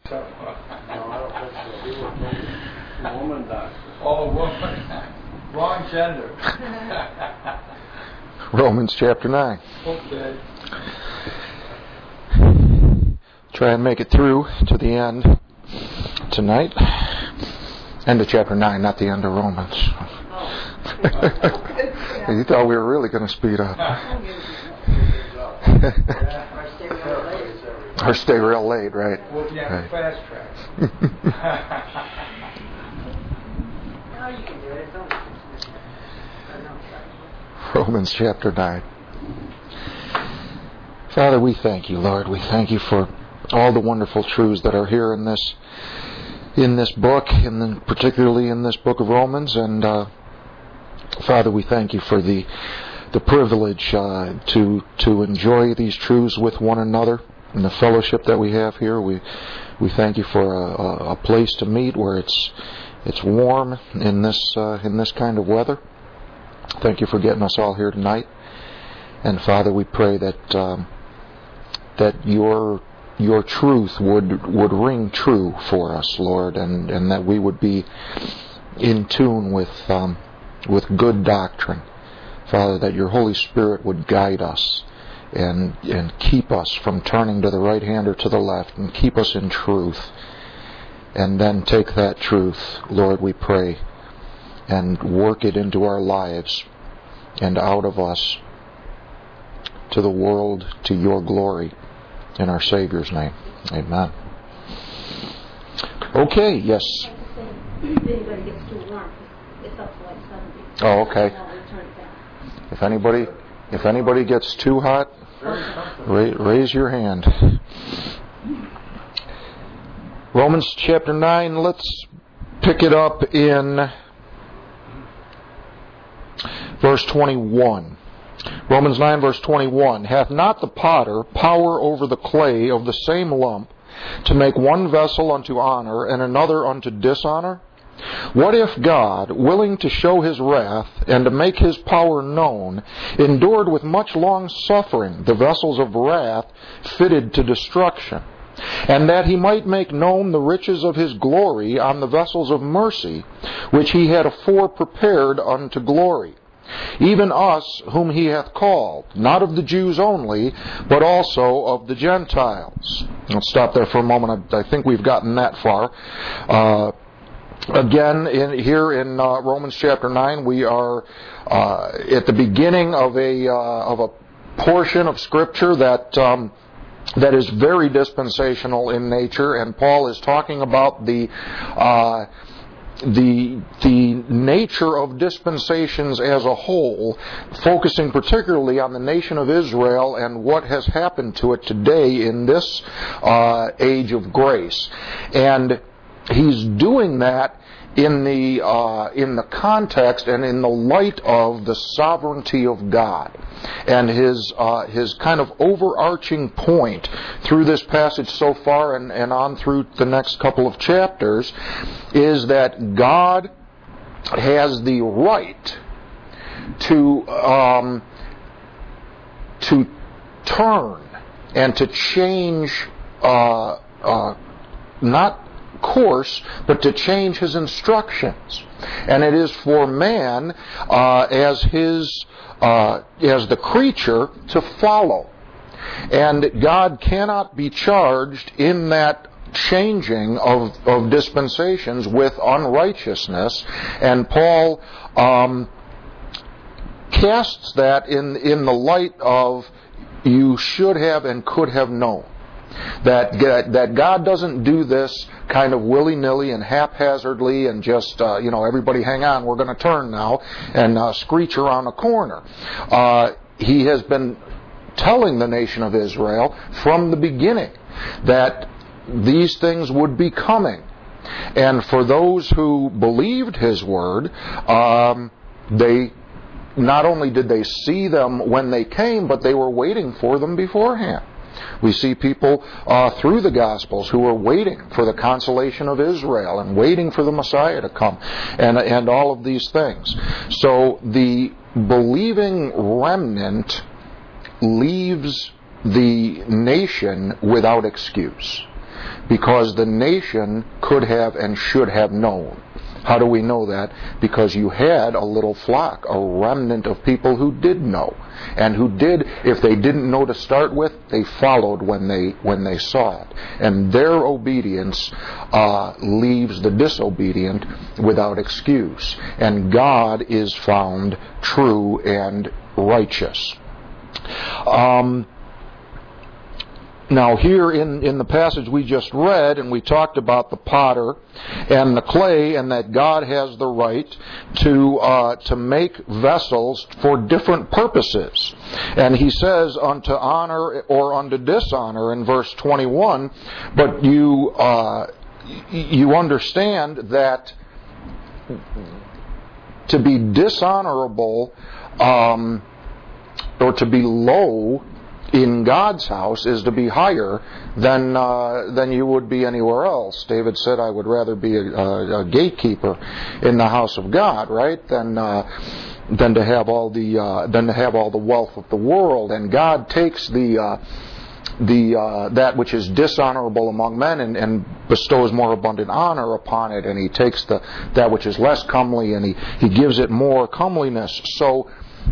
No, I don't think so. He was a woman doctor. Oh, woman. Wrong gender. Romans chapter 9. Okay. Try and make it through to the end tonight. End of chapter 9, not the end of Romans. You thought we were really going to speed up. Or stay real late, right? Well, yeah, Right. fast track. No, you can do it. It's only 6 minutes. Romans chapter 9. Father, we thank you, Lord. We thank you for all the wonderful truths that are here in this book, particularly in this book of Romans. And Father, we thank you for the privilege to enjoy these truths with one another and the fellowship that we have here. We thank you for a place to meet where it's warm in this kind of weather. Thank you for getting us all here tonight. And Father, we pray that your truth would ring true for us, Lord, and that we would be in tune with good doctrine. Father, that your Holy Spirit would guide us and keep us from turning to the right hand or to the left, and keep us in truth. And then take that truth, Lord, we pray, and work it into our lives and out of us to the world, to your glory, in our Savior's name. Amen. Okay, yes. If anybody gets too warm, it's up to like 70. Oh, okay. Now we turn it down. If anybody gets too hot, raise your hand. Romans chapter 9, let's pick it up in verse 21. Romans 9 verse 21. Hath not the potter power over the clay of the same lump to make one vessel unto honor and another unto dishonor? What if God, willing to show his wrath and to make his power known, endured with much long suffering the vessels of wrath fitted to destruction, and that he might make known the riches of his glory on the vessels of mercy, which he had afore prepared unto glory? Even us whom he hath called, not of the Jews only, but also of the Gentiles. Let's stop there for a moment. I think we've gotten that far. Again, here in Romans chapter 9, we are at the beginning of a portion of Scripture that is very dispensational in nature, and Paul is talking about the nature of dispensations as a whole, focusing particularly on the nation of Israel and what has happened to it today in this age of grace. And he's doing that in the context and in the light of the sovereignty of God. And his kind of overarching point through this passage so far and on through the next couple of chapters is that God has the right to turn and to change not course, but to change his instructions. And it is for man as the creature to follow. And God cannot be charged in that changing of dispensations with unrighteousness. And Paul casts that in the light of you should have and could have known. That God doesn't do this kind of willy-nilly and haphazardly and just, everybody hang on, we're going to turn now, and screech around a corner. He has been telling the nation of Israel from the beginning that these things would be coming. And for those who believed his word, they not only did they see them when they came, but they were waiting for them beforehand. We see people through the Gospels who are waiting for the consolation of Israel and waiting for the Messiah to come and all of these things. So the believing remnant leaves the nation without excuse. because the nation could have and should have known. How do we know that? Because you had a little flock, a remnant of people who did know, and who did, if they didn't know to start with, they followed when they saw it. And their obedience leaves the disobedient without excuse. And God is found true and righteous. Now here in the passage we just read, and we talked about the potter and the clay, and that God has the right to make vessels for different purposes. And he says, unto honor or unto dishonor in verse 21, but you understand that to be dishonorable or to be low in God's house is to be higher than you would be anywhere else. David said, I would rather be a gatekeeper in the house of God, right, than to have all the wealth of the world. And God takes that which is dishonorable among men and bestows more abundant honor upon it, and he takes that which is less comely and he gives it more comeliness. So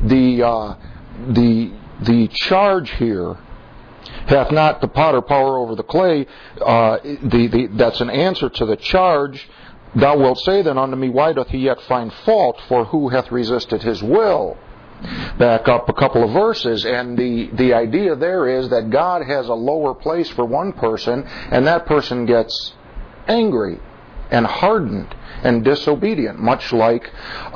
the charge here, hath not the potter power over the clay, that's an answer to the charge. Thou wilt say then unto me, why doth he yet find fault? For who hath resisted his will? Back up a couple of verses, and the idea there is that God has a lower place for one person, and that person gets angry and hardened and disobedient, much like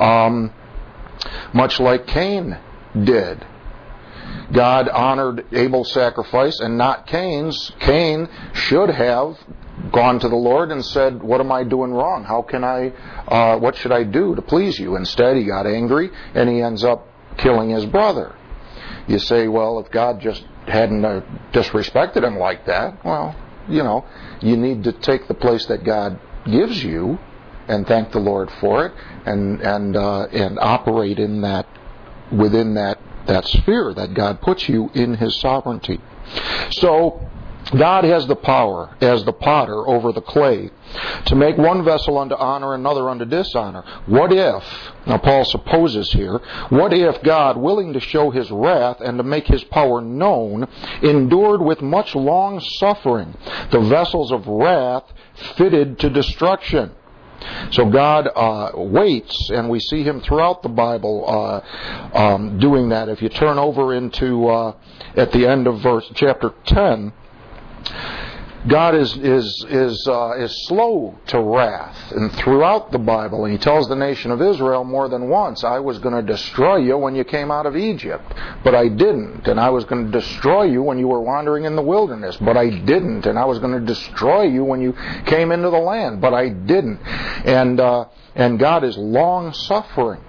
Cain did. God honored Abel's sacrifice and not Cain's. Cain should have gone to the Lord and said, what am I doing wrong? What should I do to please you? Instead, he got angry and he ends up killing his brother. You say, well, if God just hadn't disrespected him like that, well, you need to take the place that God gives you and thank the Lord for it and operate in that, within that sphere that God puts you in His sovereignty. So God has the power as the potter over the clay to make one vessel unto honor and another unto dishonor. What if, now Paul supposes here, what if God, willing to show His wrath and to make His power known, endured with much long suffering the vessels of wrath fitted to destruction? So God waits, and we see Him throughout the Bible doing that. If you turn over into at the end of chapter 10, God is slow to wrath, and throughout the Bible, and He tells the nation of Israel more than once, I was going to destroy you when you came out of Egypt, but I didn't. And I was going to destroy you when you were wandering in the wilderness, but I didn't. And I was going to destroy you when you came into the land, but I didn't. And God is long suffering.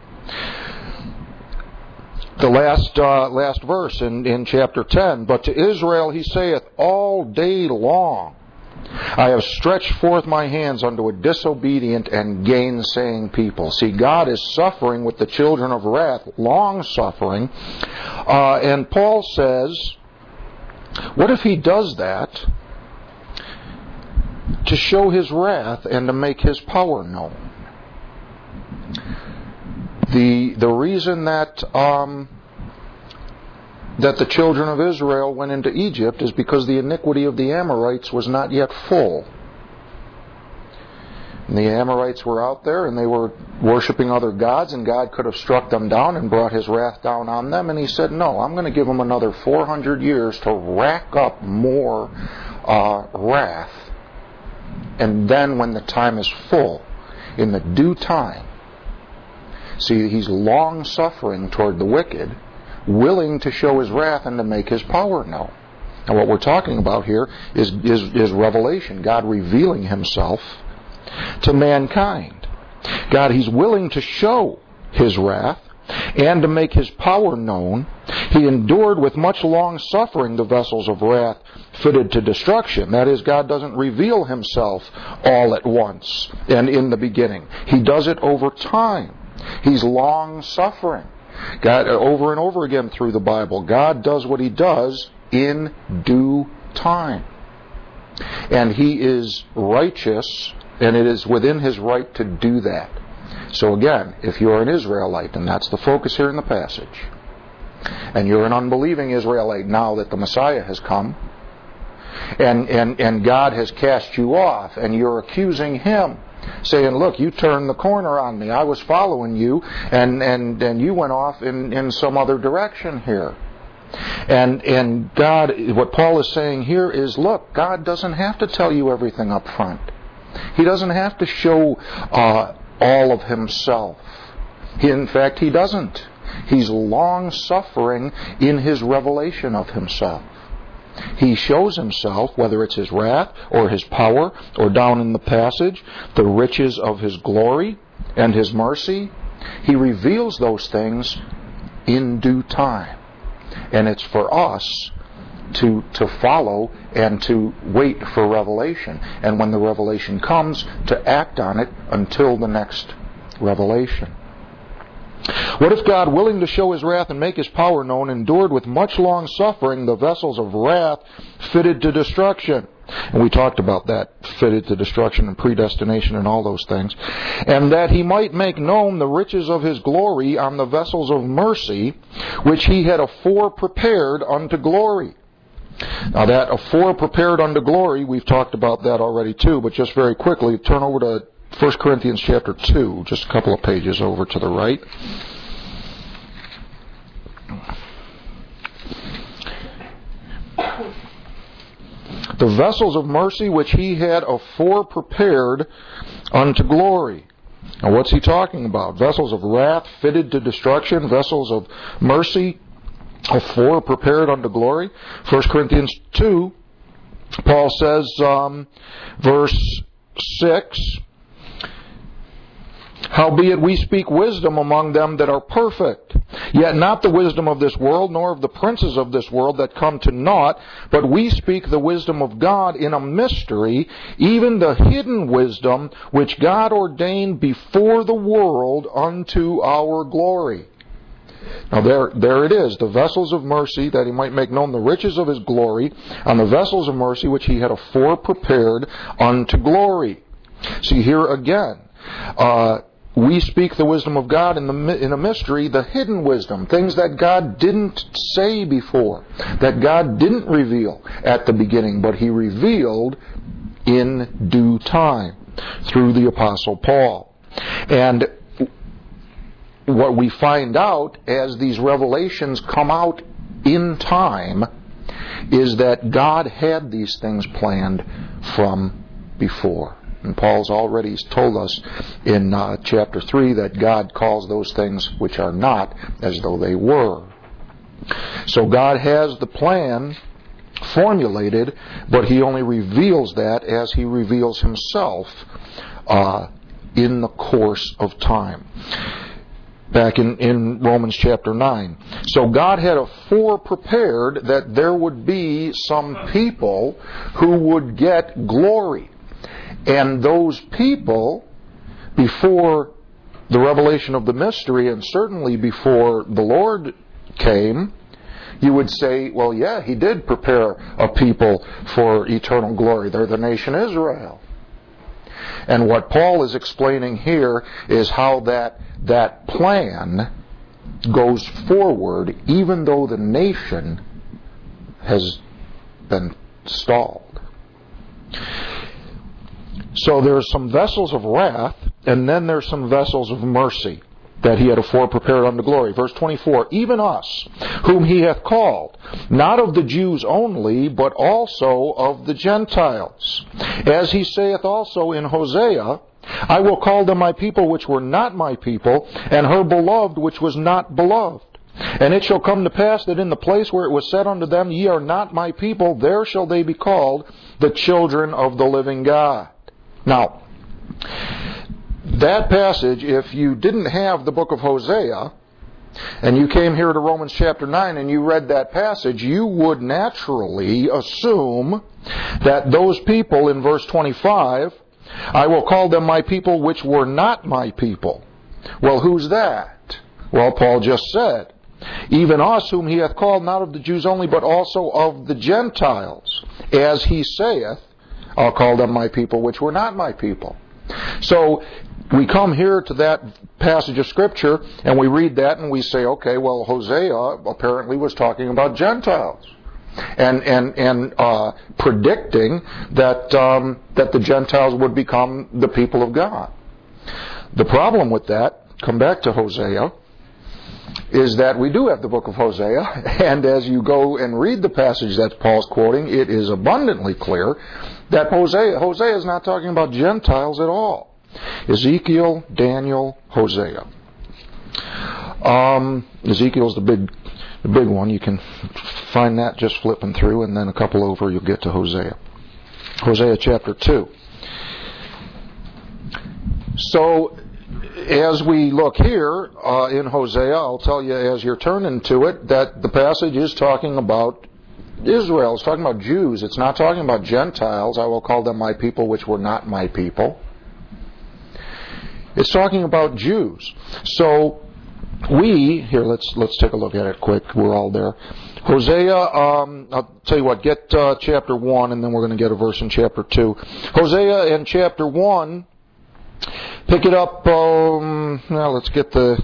The last verse in chapter 10, but to Israel He saith, all day long I have stretched forth my hands unto a disobedient and gainsaying people. See, God is suffering with the children of wrath, long suffering. And Paul says, what if He does that to show His wrath and to make His power known? The reason that the children of Israel went into Egypt is because the iniquity of the Amorites was not yet full. And the Amorites were out there and they were worshiping other gods, and God could have struck them down and brought His wrath down on them. And He said, no, I'm going to give them another 400 years to rack up more wrath. And then when the time is full, in the due time, see, He's long suffering toward the wicked, willing to show His wrath and to make His power known. And what we're talking about here is revelation, God revealing Himself to mankind. God, He's willing to show His wrath and to make His power known. He endured with much long suffering the vessels of wrath fitted to destruction. That is, God doesn't reveal Himself all at once and in the beginning. He does it over time. He's long suffering. God, over and over again through the Bible, God does what He does in due time. And He is righteous, and it is within His right to do that. So again, if you're an Israelite, and that's the focus here in the passage, and you're an unbelieving Israelite now that the Messiah has come, and God has cast you off, and you're accusing Him, saying, look, you turned the corner on me. I was following you, and you went off in some other direction here. And God, what Paul is saying here is, look, God doesn't have to tell you everything up front. He doesn't have to show all of Himself. In fact, He doesn't. He's long-suffering in His revelation of Himself. He shows Himself, whether it's His wrath or His power, or down in the passage, the riches of His glory and His mercy. He reveals those things in due time. And it's for us to follow and to wait for revelation. And when the revelation comes, to act on it until the next revelation. What if God, willing to show His wrath and make His power known, endured with much long suffering the vessels of wrath fitted to destruction? And we talked about that, fitted to destruction and predestination and all those things. And that He might make known the riches of His glory on the vessels of mercy, which He had afore prepared unto glory. Now that afore prepared unto glory, we've talked about that already too, but just very quickly, turn over to 1 Corinthians chapter 2, just a couple of pages over to the right. The vessels of mercy which He had afore prepared unto glory. Now what's he talking about? Vessels of wrath fitted to destruction, vessels of mercy afore prepared unto glory. 1 Corinthians 2, Paul says, verse 6, howbeit we speak wisdom among them that are perfect, yet not the wisdom of this world, nor of the princes of this world that come to naught, but we speak the wisdom of God in a mystery, even the hidden wisdom which God ordained before the world unto our glory. Now there it is, the vessels of mercy, that He might make known the riches of His glory on the vessels of mercy which He had afore prepared unto glory. See, here again, we speak the wisdom of God in a mystery, the hidden wisdom, things that God didn't say before, that God didn't reveal at the beginning, but He revealed in due time through the Apostle Paul. And what we find out as these revelations come out in time is that God had these things planned from before. And Paul's already told us in chapter 3 that God calls those things which are not as though they were. So God has the plan formulated, but He only reveals that as He reveals Himself in the course of time. Back in Romans chapter 9. So God had afore prepared that there would be some people who would get glory. And those people, before the revelation of the mystery, and certainly before the Lord came, you would say, well, yeah, He did prepare a people for eternal glory. They're the nation Israel. And what Paul is explaining here is how that plan goes forward even though the nation has been stalled. So there's some vessels of wrath, and then there's some vessels of mercy that He had afore prepared unto glory. Verse 24, even us, whom He hath called, not of the Jews only, but also of the Gentiles. As He saith also in Hosea, I will call them my people which were not my people, and her beloved which was not beloved. And it shall come to pass that in the place where it was said unto them, ye are not my people, there shall they be called the children of the living God. Now, that passage, if you didn't have the book of Hosea, and you came here to Romans chapter 9 and you read that passage, you would naturally assume that those people in verse 25, I will call them my people which were not my people. Well, who's that? Well, Paul just said, even us whom He hath called, not of the Jews only, but also of the Gentiles. As He saith, I'll call them my people which were not my people. So we come here to that passage of Scripture and we read that and we say, okay, well, Hosea apparently was talking about Gentiles and predicting that the Gentiles would become the people of God. The problem with that, come back to Hosea, is that we do have the book of Hosea, and as you go and read the passage that Paul's quoting, it is abundantly clear that Hosea is not talking about Gentiles at all. Ezekiel, Daniel, Hosea. Ezekiel's the big one. You can find that just flipping through, and then a couple over you'll get to Hosea. Hosea chapter 2. So, as we look here in Hosea, I'll tell you as you're turning to it that the passage is talking about Israel. It's talking about Jews. It's not talking about Gentiles. I will call them my people which were not my people. It's talking about Jews. So let's take a look at it quick. We're all there. Hosea, I'll tell you what, get chapter 1 and then we're going to get a verse in chapter 2. Hosea in chapter 1, pick it up, now let's get the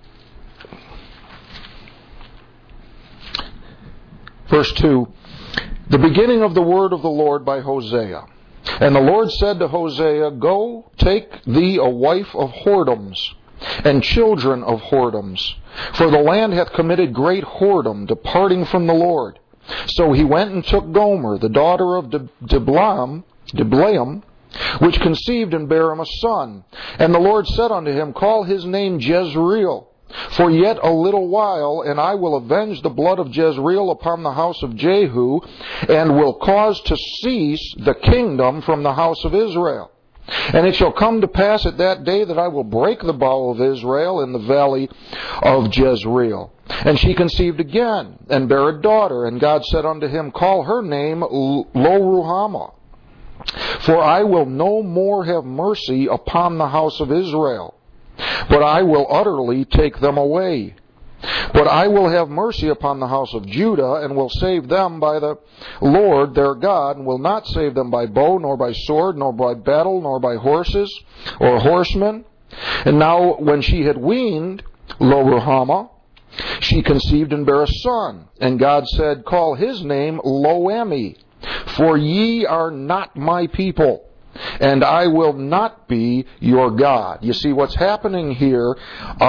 verse 2. The beginning of the word of the Lord by Hosea. And the Lord said to Hosea, Go, take thee a wife of whoredoms, and children of whoredoms, for the land hath committed great whoredom, departing from the Lord. So he went and took Gomer, the daughter of Diblaim, which conceived and bare him a son. And the Lord said unto him, Call his name Jezreel, for yet a little while, and I will avenge the blood of Jezreel upon the house of Jehu, and will cause to cease the kingdom from the house of Israel. And it shall come to pass at that day that I will break the bow of Israel in the valley of Jezreel. And she conceived again, and bare a daughter. And God said unto him, Call her name Lo-ruhamah, for I will no more have mercy upon the house of Israel, but I will utterly take them away. But I will have mercy upon the house of Judah, and will save them by the Lord their God, and will not save them by bow, nor by sword, nor by battle, nor by horses or horsemen. And now when she had weaned Lo-ruhamah, she conceived and bare a son. And God said, Call his name Lo-ammi, for ye are not my people, and I will not be your God. You see, what's happening here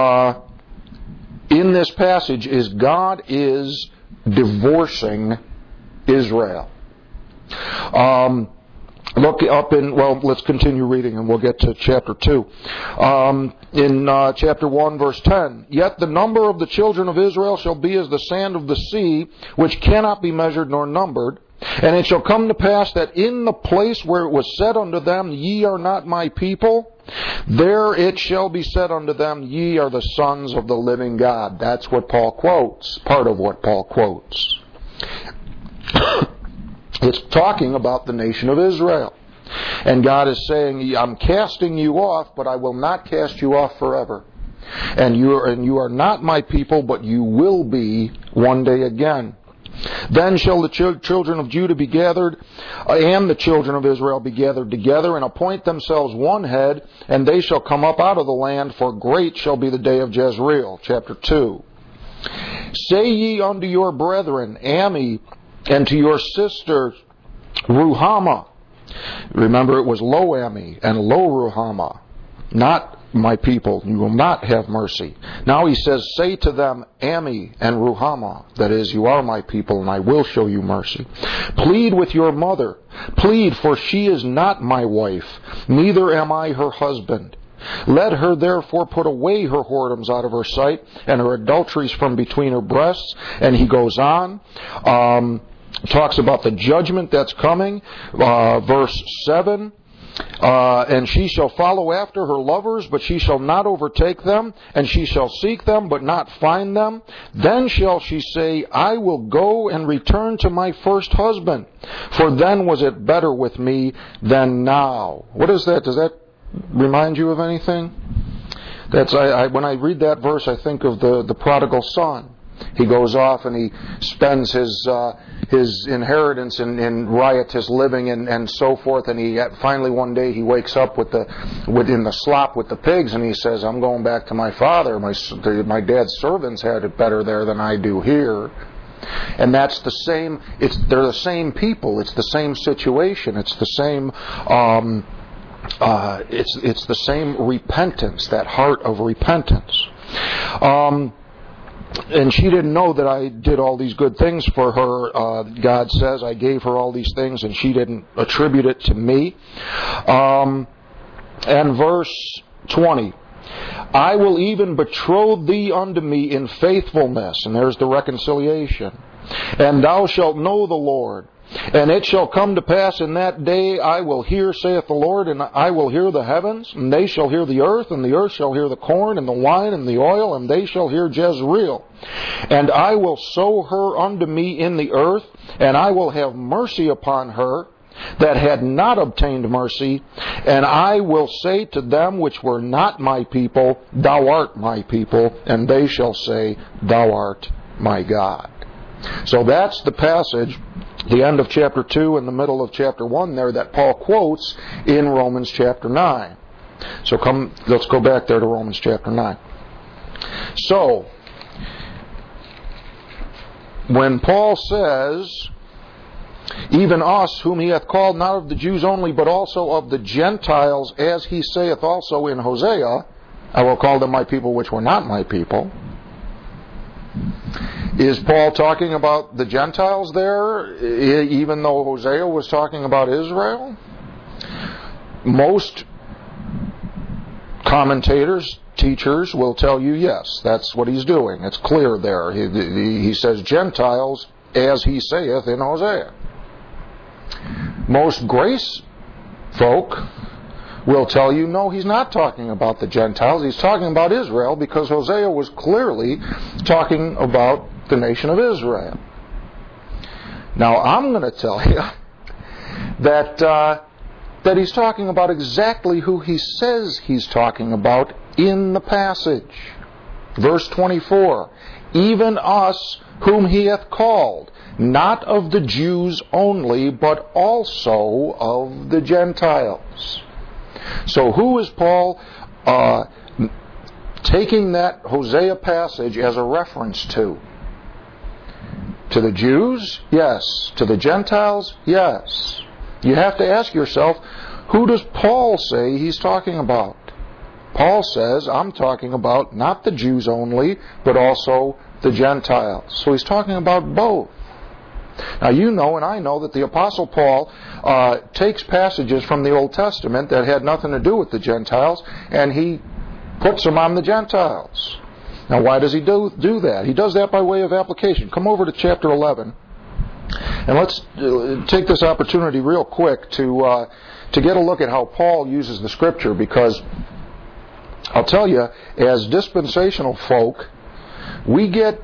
in this passage is God is divorcing Israel. Look up let's continue reading and we'll get to chapter 2. In chapter 1 verse 10, Yet the number of the children of Israel shall be as the sand of the sea, which cannot be measured nor numbered. And it shall come to pass that in the place where it was said unto them, Ye are not my people, there it shall be said unto them, Ye are the sons of the living God. That's what Paul quotes, part of what Paul quotes. It's talking about the nation of Israel. And God is saying, I'm casting you off, but I will not cast you off forever. And you are not my people, but you will be one day again. Then shall the children of Judah be gathered, and the children of Israel be gathered together, and appoint themselves one head, and they shall come up out of the land, for great shall be the day of Jezreel. Chapter 2. Say ye unto your brethren, Ammi, and to your sister, Ruhamah. Remember, it was Lo-ammi and Lo-ruhamah, not my people. You will not have mercy. Now he says, Say to them, Ammi and Ruhamah, that is, you are my people, and I will show you mercy. Plead with your mother. Plead, for she is not my wife, neither am I her husband. Let her therefore put away her whoredoms out of her sight, and her adulteries from between her breasts. And he goes on, talks about the judgment that's coming. Verse 7. And she shall follow after her lovers, but she shall not overtake them, and she shall seek them, but not find them. Then shall she say, I will go and return to my first husband, for then was it better with me than now. What is that? Does that remind you of anything? When I read that verse, I think of the prodigal son. He goes off and he spends his inheritance in riotous living and so forth. And he finally one day he wakes up in the slop with the pigs, and he says, "I'm going back to my father. My dad's servants had it better there than I do here." And that's the same. They're the same people. It's the same situation. It's the same. It's the same repentance. That heart of repentance. And she didn't know that I did all these good things for her. God says I gave her all these things, and she didn't attribute it to me. And verse 20. "I will even betroth thee unto me in faithfulness." And there's the reconciliation. "And thou shalt know the Lord. And it shall come to pass in that day, I will hear, saith the Lord, and I will hear the heavens, and they shall hear the earth, and the earth shall hear the corn, and the wine, and the oil, and they shall hear Jezreel. And I will sow her unto me in the earth, and I will have mercy upon her that had not obtained mercy, and I will say to them which were not my people, Thou art my people, and they shall say, Thou art my God." So that's the passage, the end of chapter 2 and the middle of chapter 1 there, that Paul quotes in Romans chapter 9. So let's go back there to Romans chapter 9. So, when Paul says, "Even us whom he hath called not of the Jews only, but also of the Gentiles, as he saith also in Hosea, I will call them my people which were not my people." Is Paul talking about the Gentiles there, even though Hosea was talking about Israel? Most commentators, teachers will tell you yes, that's what he's doing. It's clear there. He says Gentiles as he saith in Hosea. Most grace folk will tell you, no, he's not talking about the Gentiles. He's talking about Israel, because Hosea was clearly talking about the nation of Israel. Now, I'm going to tell you that he's talking about exactly who he says he's talking about in the passage. Verse 24, "Even us whom he hath called, not of the Jews only, but also of the Gentiles." So who is Paul taking that Hosea passage as a reference to? To the Jews? Yes. To the Gentiles? Yes. You have to ask yourself, who does Paul say he's talking about? Paul says, I'm talking about not the Jews only, but also the Gentiles. So he's talking about both. Now you know and I know that the Apostle Paul takes passages from the Old Testament that had nothing to do with the Gentiles, and he puts them on the Gentiles. Now why does he do that? He does that by way of application. Come over to chapter 11, and let's take this opportunity real quick to get a look at how Paul uses the Scripture, because I'll tell you, as dispensational folk, we get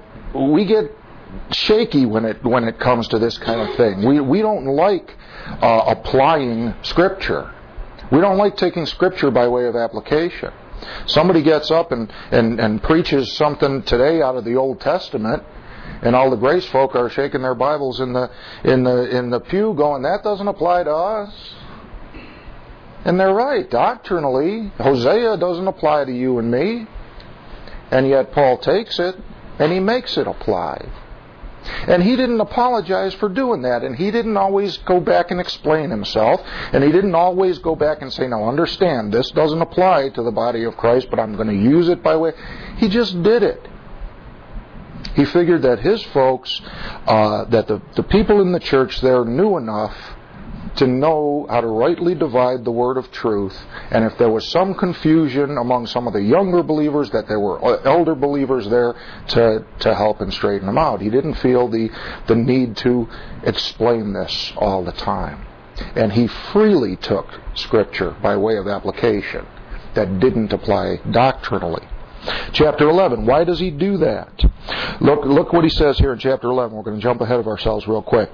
shaky when it comes to this kind of thing. We don't like applying Scripture. We don't like taking Scripture by way of application. Somebody gets up and preaches something today out of the Old Testament, and all the grace folk are shaking their Bibles in the pew, going, "That doesn't apply to us." And they're right. Doctrinally, Hosea doesn't apply to you and me, and yet Paul takes it and he makes it apply. And he didn't apologize for doing that, and he didn't always go back and explain himself, and he didn't always go back and say, "Now understand, this doesn't apply to the body of Christ, but I'm going to use it by way." He just did it. He figured that his folks, that the people in the church there knew enough to know how to rightly divide the word of truth, and if there was some confusion among some of the younger believers, that there were elder believers there to help and straighten them out. He didn't feel the need to explain this all the time. And he freely took Scripture by way of application that didn't apply doctrinally. Chapter 11, why does he do that? Look what he says here in chapter 11. We're going to jump ahead of ourselves real quick.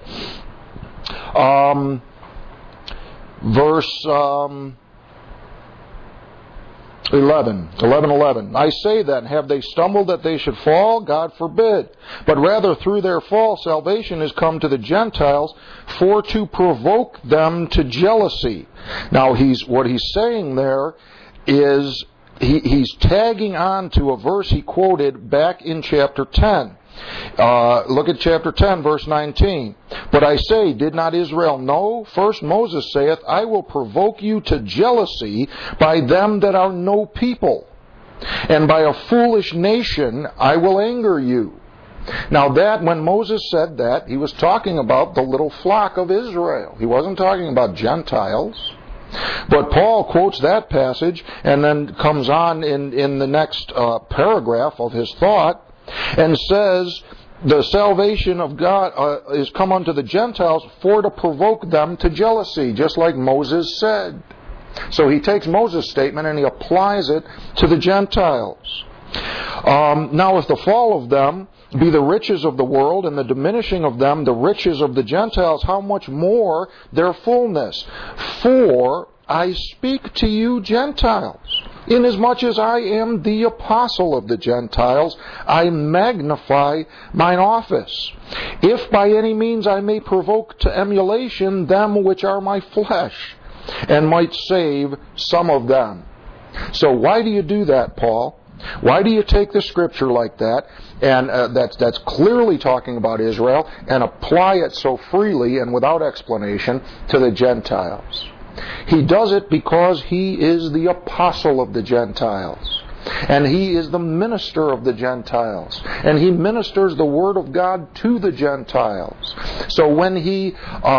Verse 11:11. I say then, have they stumbled that they should fall? God forbid. But rather through their fall salvation is come to the Gentiles for to provoke them to jealousy. Now what he's saying there is he's tagging on to a verse he quoted back in chapter 10. Look at chapter 10, verse 19. But I say, did not Israel know? First Moses saith, I will provoke you to jealousy by them that are no people, and by a foolish nation I will anger you. Now that, when Moses said that, he was talking about the little flock of Israel. He wasn't talking about Gentiles. But Paul quotes that passage and then comes on in the next paragraph of his thought and says, the salvation of God is come unto the Gentiles for to provoke them to jealousy, just like Moses said. So he takes Moses' statement and he applies it to the Gentiles. Now if the fall of them be the riches of the world, and the diminishing of them the riches of the Gentiles, how much more their fullness? For I speak to you Gentiles. Inasmuch as I am the apostle of the Gentiles, I magnify mine office. If by any means I may provoke to emulation them which are my flesh, and might save some of them. So why do you do that, Paul? Why do you take the scripture like that, and that's clearly talking about Israel, and apply it so freely and without explanation to the Gentiles? He does it because he is the apostle of the Gentiles, and he is the minister of the Gentiles, and he ministers the word of God to the Gentiles. So when he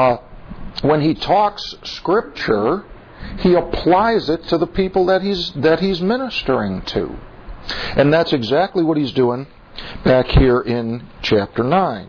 talks scripture, he applies it to the people that he's ministering to. And that's exactly what he's doing back here in chapter 9.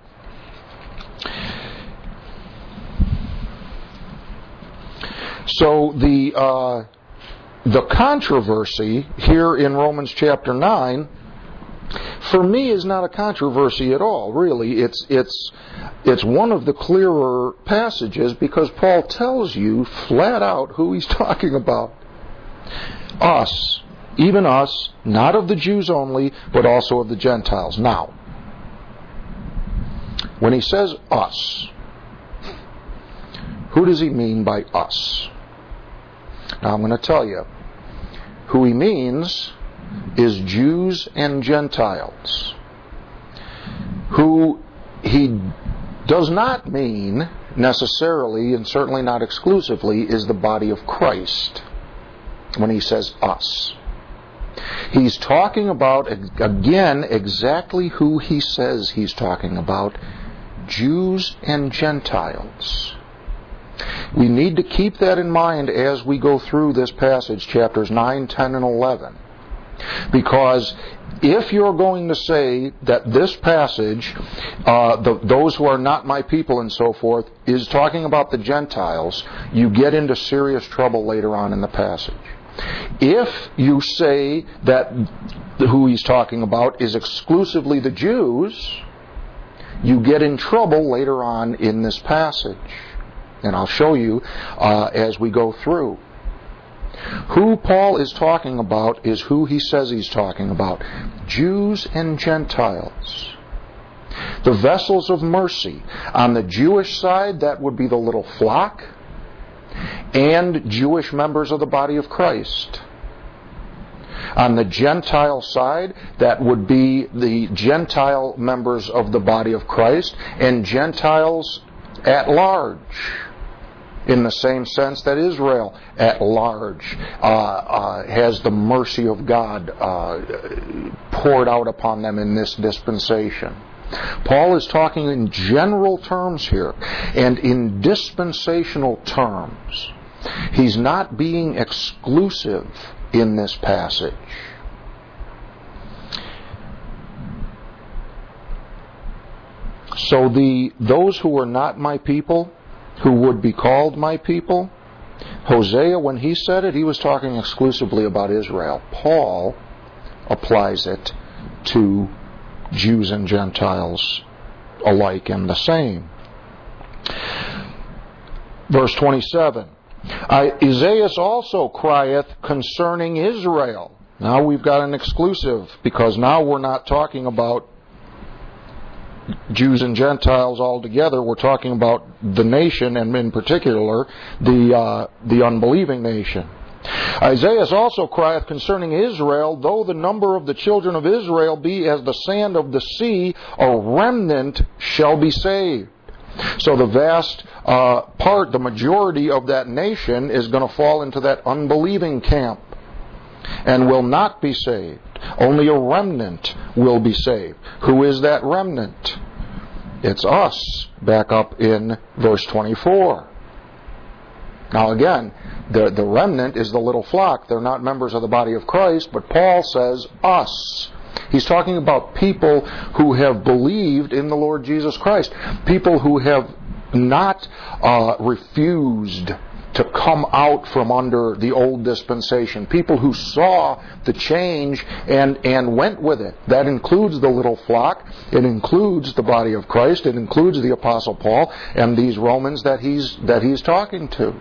So the controversy here in Romans chapter 9, for me, is not a controversy at all, really. It's one of the clearer passages because Paul tells you flat out who he's talking about. Us. Even us, not of the Jews only, but also of the Gentiles. Now, when he says us, who does he mean by us? Now, I'm going to tell you. Who he means is Jews and Gentiles. Who he does not mean necessarily, and certainly not exclusively, is the body of Christ when he says us. He's talking about, again, exactly who he says he's talking about, Jews and Gentiles. We need to keep that in mind as we go through this passage, chapters 9, 10, and 11. Because if you're going to say that this passage, those who are not my people and so forth, is talking about the Gentiles, you get into serious trouble later on in the passage. If you say that who he's talking about is exclusively the Jews, you get in trouble later on in this passage. And I'll show you as we go through. Who Paul is talking about is who he says he's talking about. Jews and Gentiles. The vessels of mercy. On the Jewish side, that would be the little flock, and Jewish members of the body of Christ. On the Gentile side, that would be the Gentile members of the body of Christ, and Gentiles at large, in the same sense that Israel at large has the mercy of God poured out upon them in this dispensation. Paul is talking in general terms here, and in dispensational terms. He's not being exclusive in this passage. So those who are not my people, who would be called my people, Hosea, when he said it, he was talking exclusively about Israel. Paul applies it to Jews and Gentiles alike and the same. Verse 27, Isaiah also crieth concerning Israel. Now we've got an exclusive, because now we're not talking about Jews and Gentiles all together. We're talking about the nation, and in particular the unbelieving nation. Isaiah also crieth concerning Israel, though the number of the children of Israel be as the sand of the sea, a remnant shall be saved. So the vast part, the majority of that nation is going to fall into that unbelieving camp and will not be saved. Only a remnant will be saved. Who is that remnant? It's us, back up in verse 24. Now again, the remnant is the little flock. They're not members of the body of Christ, but Paul says us. He's talking about people who have believed in the Lord Jesus Christ. People who have not refused to come out from under the old dispensation. People who saw the change and went with it. That includes the little flock. It includes the body of Christ. It includes the Apostle Paul and these Romans that he's talking to.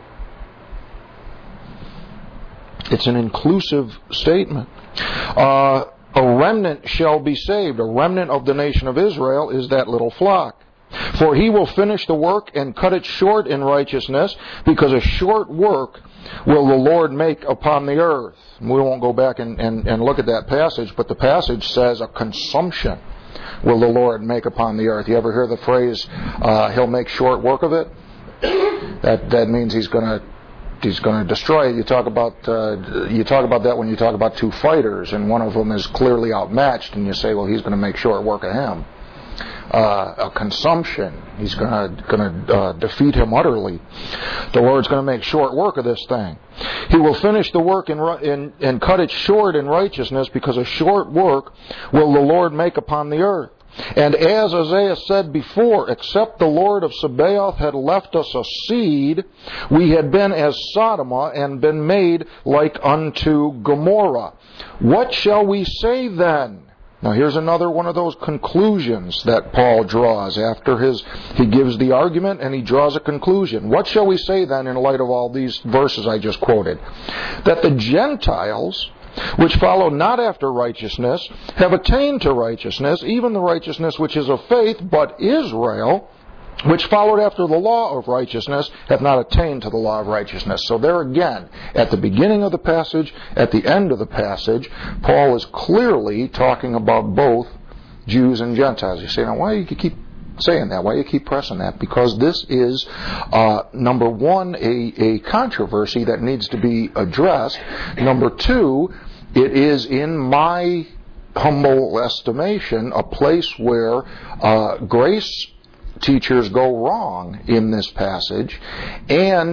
It's an inclusive statement. A remnant shall be saved. A remnant of the nation of Israel is that little flock. For he will finish the work and cut it short in righteousness, because a short work will the Lord make upon the earth. We won't go back and look at that passage, but the passage says a consumption will the Lord make upon the earth. You ever hear the phrase, he'll make short work of it? That means he's going to destroy it. You talk about that when you talk about two fighters, and one of them is clearly outmatched, and you say, well, he's going to make short work of him. A consumption. He's going to defeat him utterly. The Lord's going to make short work of this thing. He will finish the work and cut it short in righteousness, because a short work will the Lord make upon the earth. And as Isaiah said before, except the Lord of Sabaoth had left us a seed, we had been as Sodom and been made like unto Gomorrah. What shall we say then? Now here's another one of those conclusions that Paul draws after he gives the argument and he draws a conclusion. What shall we say then in light of all these verses I just quoted? That the Gentiles, which follow not after righteousness, have attained to righteousness, even the righteousness which is of faith, but Israel, which followed after the law of righteousness, hath not attained to the law of righteousness. So there again, at the beginning of the passage, at the end of the passage, Paul is clearly talking about both Jews and Gentiles. You say, now why do you keep saying that? Why do you keep pressing that? Because this is, number one, a controversy that needs to be addressed. Number two, it is, in my humble estimation, a place where grace teachers go wrong in this passage, and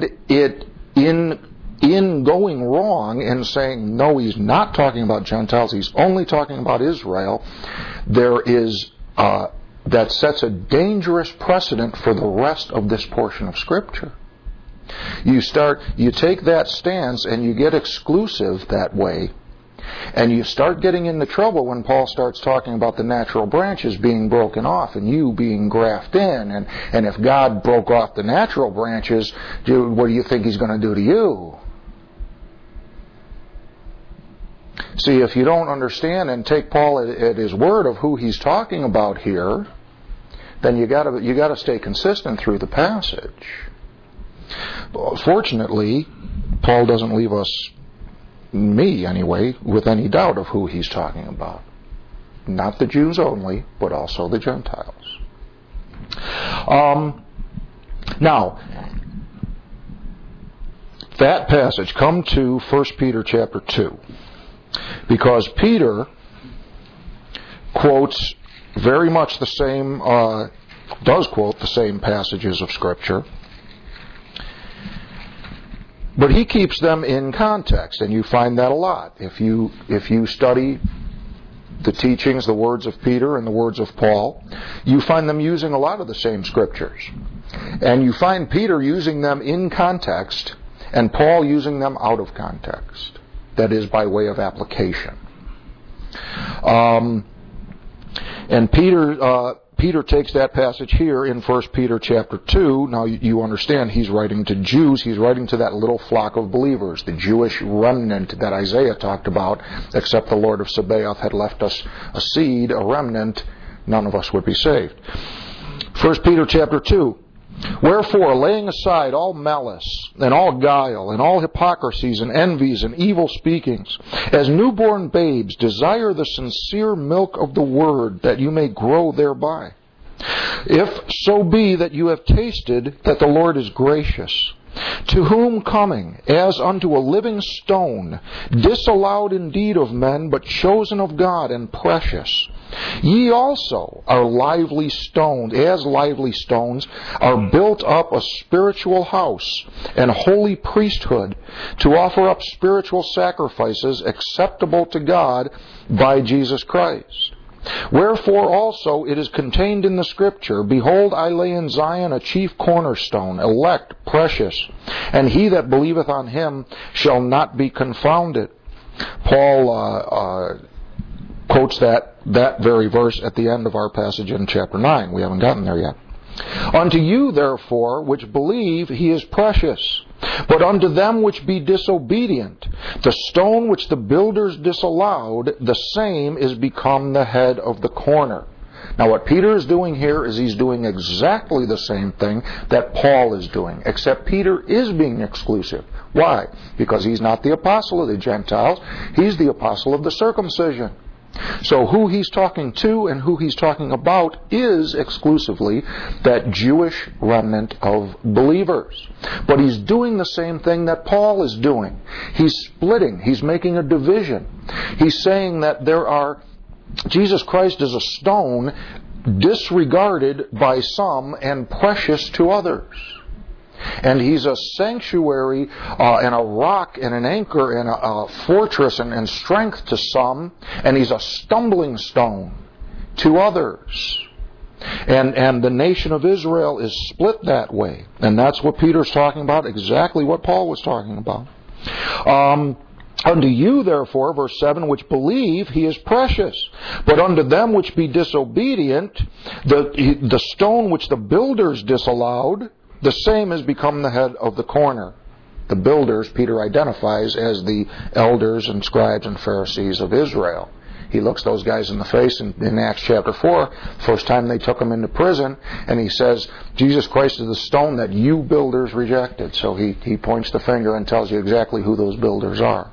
in going wrong and saying, no, he's not talking about Gentiles, he's only talking about Israel, there is that sets a dangerous precedent for the rest of this portion of Scripture. You take that stance and you get exclusive that way, and you start getting into trouble when Paul starts talking about the natural branches being broken off and you being grafted in. And if God broke off the natural branches, what do you think he's going to do to you? See, if you don't understand and take Paul at his word of who he's talking about here, then you got to stay consistent through the passage. Fortunately, Paul doesn't leave us, me anyway, with any doubt of who he's talking about. Not the Jews only, but also the Gentiles. Now, that passage, come to 1 Peter chapter 2. Because Peter quotes very much the same, does quote the same passages of Scripture, but he keeps them in context, and you find that a lot. If you study the teachings, the words of Peter and the words of Paul, you find them using a lot of the same Scriptures. And you find Peter using them in context and Paul using them out of context. That is, by way of application. And Peter Peter takes that passage here in 1 Peter chapter 2. Now you understand he's writing to Jews. He's writing to that little flock of believers, the Jewish remnant that Isaiah talked about. Except the Lord of Sabaoth had left us a seed, a remnant, none of us would be saved. 1 Peter chapter 2. Wherefore, laying aside all malice, and all guile, and all hypocrisies, and envies, and evil speakings, as newborn babes, desire the sincere milk of the word, that you may grow thereby. If so be that you have tasted that the Lord is gracious, to whom coming, as unto a living stone, disallowed indeed of men, but chosen of God, and precious, ye also are lively stones, as lively stones, are built up a spiritual house, and holy priesthood, to offer up spiritual sacrifices acceptable to God by Jesus Christ. Wherefore also it is contained in the Scripture, Behold, I lay in Zion a chief cornerstone, elect, precious, and he that believeth on him shall not be confounded. Paul quotes that very verse at the end of our passage in chapter 9. We haven't gotten there yet. Unto you, therefore, which believe, he is precious. But unto them which be disobedient, the stone which the builders disallowed, the same is become the head of the corner. Now what Peter is doing here is he's doing exactly the same thing that Paul is doing, except Peter is being exclusive. Why? Because he's not the apostle of the Gentiles, he's the apostle of the circumcision. So who he's talking to and who he's talking about is exclusively that Jewish remnant of believers. But he's doing the same thing that Paul is doing. He's splitting. He's making a division. He's saying that Jesus Christ is a stone disregarded by some and precious to others. And he's a sanctuary and a rock and an anchor and a fortress and strength to some, and he's a stumbling stone to others. And the nation of Israel is split that way. And that's what Peter's talking about, exactly what Paul was talking about. Unto you, therefore, verse 7, which believe, he is precious. But unto them which be disobedient, the stone which the builders disallowed, the same has become the head of the corner. The builders, Peter identifies as the elders and scribes and Pharisees of Israel. He looks those guys in the face in Acts chapter 4, first time they took him into prison, and he says, Jesus Christ is the stone that you builders rejected. So he points the finger and tells you exactly who those builders are.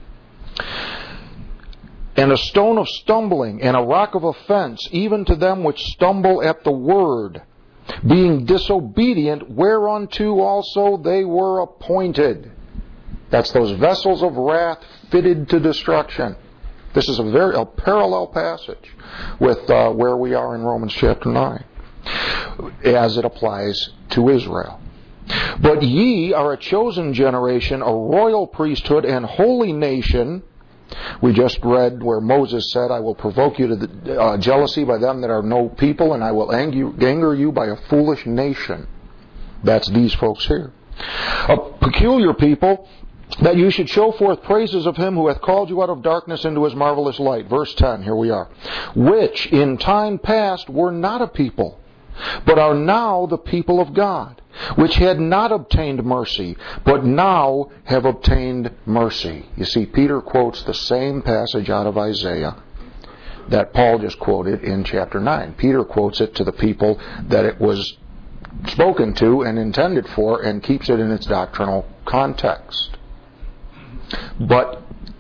And a stone of stumbling and a rock of offense, even to them which stumble at the word, being disobedient, whereunto also they were appointed. That's those vessels of wrath fitted to destruction. This is a parallel passage with where we are in Romans chapter 9, as it applies to Israel. But ye are a chosen generation, a royal priesthood, and holy nation. We just read where Moses said, I will provoke you to jealousy by them that are no people, and I will anger you by a foolish nation. That's these folks here. A peculiar people, that you should show forth praises of him who hath called you out of darkness into his marvelous light. Verse 10, here we are. Which in time past were not a people, but are now the people of God, which had not obtained mercy, but now have obtained mercy. You see, Peter quotes the same passage out of Isaiah that Paul just quoted in chapter 9. Peter quotes it to the people that it was spoken to and intended for, and keeps it in its doctrinal context. But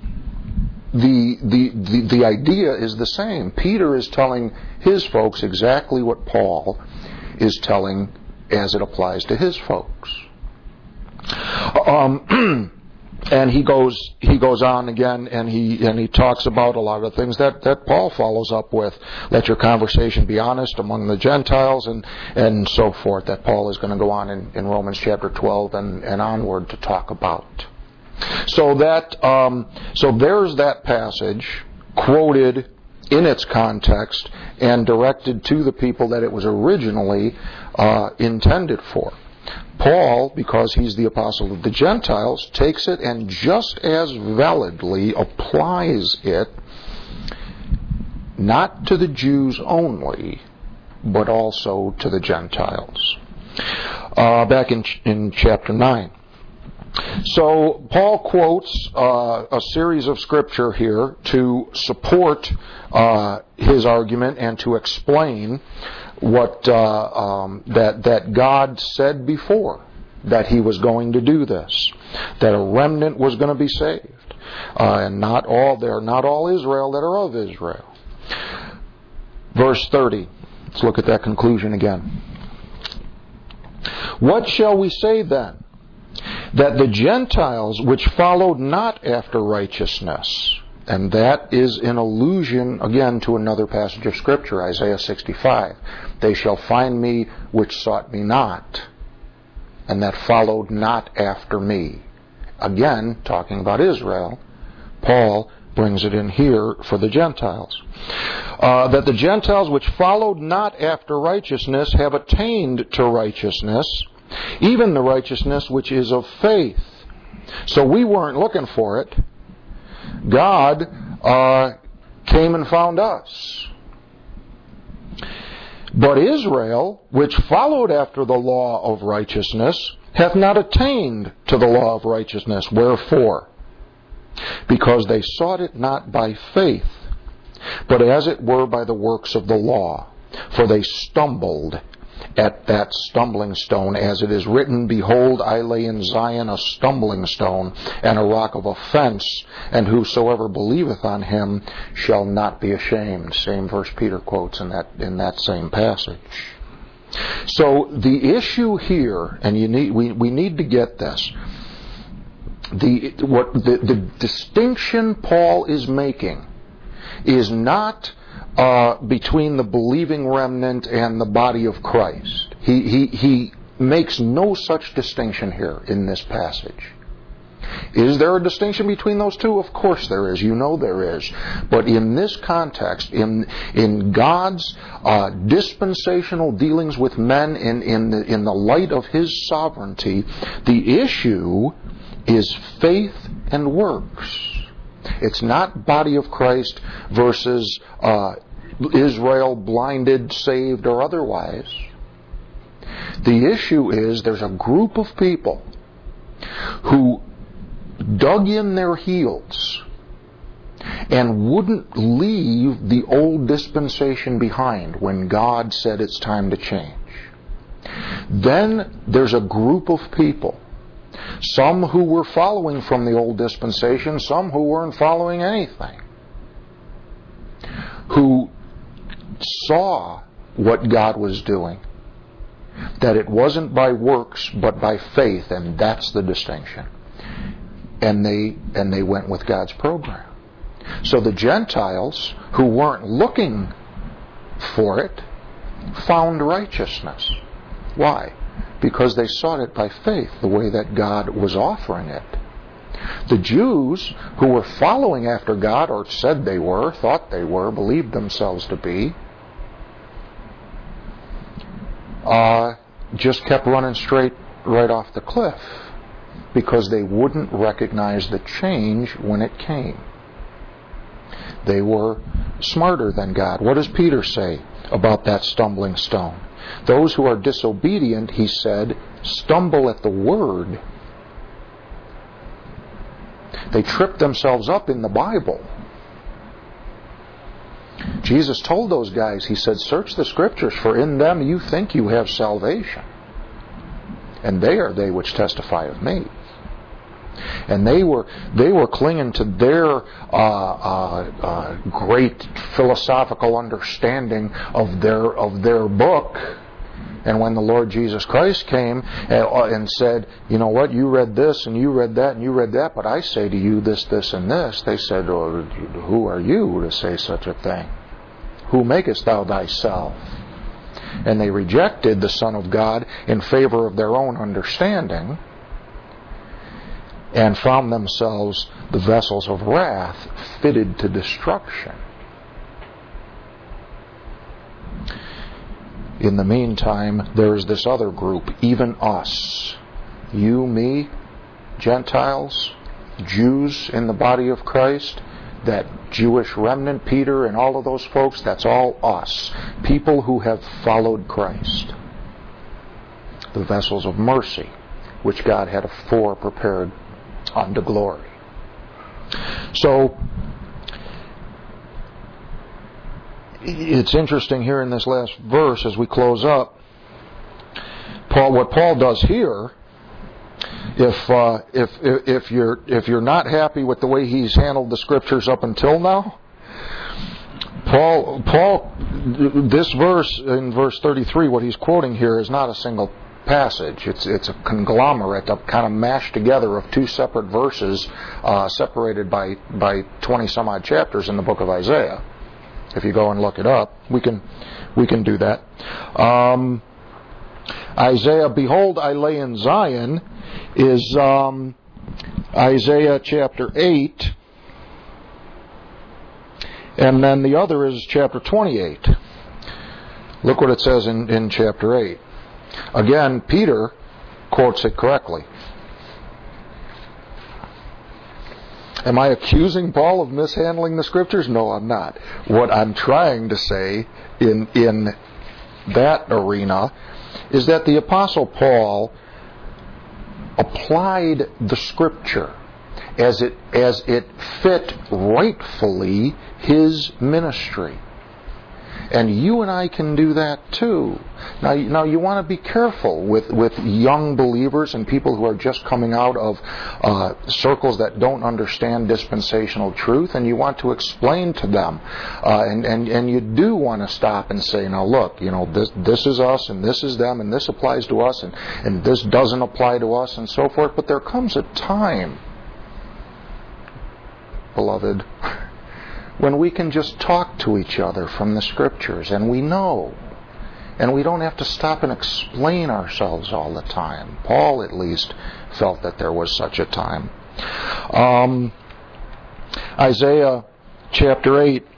the idea is the same. Peter is telling his folks exactly what Paul is telling as it applies to his folks. And he goes on again, and he talks about a lot of the things that Paul follows up with. Let your conversation be honest among the Gentiles, and so forth, that Paul is going to go on in Romans chapter 12 and onward to talk about. So there's that passage quoted in its context and directed to the people that it was originally intended for. Paul, because he's the apostle of the Gentiles, takes it and just as validly applies it not to the Jews only, but also to the Gentiles. Back in chapter 9. So Paul quotes a series of scripture here to support his argument and to explain what that God said before, that He was going to do this, that a remnant was going to be saved, and not all Israel that are of Israel. Verse 30. Let's look at that conclusion again. What shall we say then? That the Gentiles which followed not after righteousness, and that is in allusion again to another passage of Scripture, Isaiah 65. They shall find me which sought me not, and that followed not after me. Again, talking about Israel, Paul brings it in here for the Gentiles. That the Gentiles which followed not after righteousness have attained to righteousness, even the righteousness which is of faith. So we weren't looking for it. God came and found us. But Israel, which followed after the law of righteousness, hath not attained to the law of righteousness. Wherefore? Because they sought it not by faith, but as it were by the works of the law. For they stumbled at that stumbling stone, as it is written, Behold, I lay in Zion a stumbling stone, and a rock of offense, and whosoever believeth on him shall not be ashamed. Same verse Peter quotes in that same passage. So the issue here, and we need to get this, the distinction Paul is making is not between the believing remnant and the body of Christ. He makes no such distinction here in this passage. Is there a distinction between those two? Of course there is. You know there is. But in this context, in God's dispensational dealings with men in the light of His sovereignty, the issue is faith and works. It's not body of Christ versus Israel, blinded, saved, or otherwise. The issue is there's a group of people who dug in their heels and wouldn't leave the old dispensation behind when God said it's time to change. Then there's a group of people, some who were following from the old dispensation, some who weren't following anything, who saw what God was doing, that it wasn't by works but by faith, and that's the distinction. And they went with God's program. So the Gentiles, who weren't looking for it, found righteousness. Why? Because they sought it by faith, the way that God was offering it. The Jews, who were following after God, or said they were, thought they were, believed themselves to be, just kept running straight right off the cliff, because they wouldn't recognize the change when it came. They were smarter than God. What does Peter say about that stumbling stone? Those who are disobedient, he said, stumble at the word. They trip themselves up in the Bible. Jesus told those guys, He said, search the Scriptures, for in them you think you have salvation. And they are they which testify of me. And they were clinging to their great philosophical understanding of their book. And when the Lord Jesus Christ came and said, you know what, you read this and you read that and you read that, but I say to you this, this, and this, they said, oh, who are you to say such a thing? Who makest thou thyself? And they rejected the Son of God in favor of their own understanding, and found themselves the vessels of wrath fitted to destruction. In the meantime, there is this other group, even us. You, me, Gentiles, Jews in the body of Christ, that Jewish remnant, Peter and all of those folks, that's all us. People who have followed Christ. The vessels of mercy, which God had afore prepared unto glory. So, it's interesting here in this last verse as we close up, what Paul does here, if you're not happy with the way he's handled the Scriptures up until now, Paul, this verse in verse 33, what he's quoting here is not a single passage. It's a conglomerate, kind of mashed together of two separate verses, separated by 20 some odd chapters in the book of Isaiah. If you go and look it up, we can do that. Isaiah, behold, I lay in Zion, is Isaiah chapter 8, and then the other is chapter 28. Look what it says in chapter 8. Again, Peter quotes it correctly. Am I accusing Paul of mishandling the Scriptures? No, I'm not. What I'm trying to say in that arena is that the Apostle Paul applied the Scripture as it fit rightfully his ministry. And you and I can do that too. Now you want to be careful with young believers and people who are just coming out of circles that don't understand dispensational truth, and you want to explain to them. And you do want to stop and say, now look, this is us and this is them and this applies to us and this doesn't apply to us and so forth. But there comes a time, beloved, when we can just talk to each other from the Scriptures, and we know. And we don't have to stop and explain ourselves all the time. Paul, at least, felt that there was such a time. Isaiah chapter 8.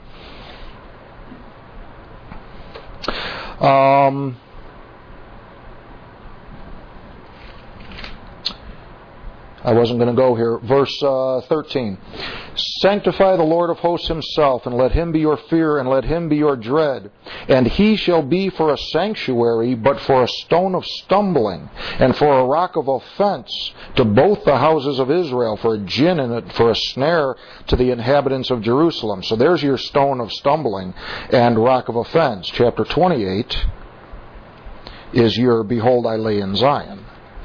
I wasn't going to go here. Verse 13. Sanctify the Lord of hosts himself, and let him be your fear, and let him be your dread. And he shall be for a sanctuary, but for a stone of stumbling, and for a rock of offense to both the houses of Israel, for a gin and for a snare to the inhabitants of Jerusalem. So there's your stone of stumbling and rock of offense. Chapter 28 is your behold, I lay in Zion.